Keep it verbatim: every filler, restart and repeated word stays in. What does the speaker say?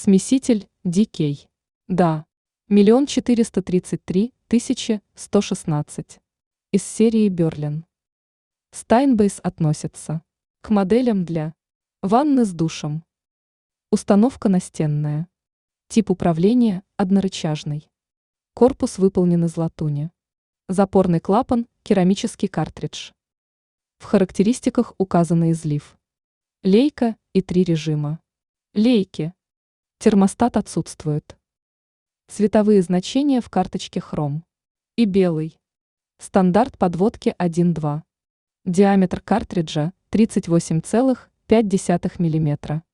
Смеситель ди кей. Да. Миллион четыреста тридцать три тысячи сто шестнадцать. Из серии Берлин. Steinbase относится к моделям для ванны с душем. Установка настенная. Тип управления однорычажный. Корпус выполнен из латуни. Запорный клапан – керамический картридж. В характеристиках указаны излив. Лейка и три режима. Лейки. Термостат отсутствует. Цветовые значения в карточке хром. И белый. Стандарт подводки один-два. Диаметр картриджа тридцать восемь целых пять десятых миллиметра.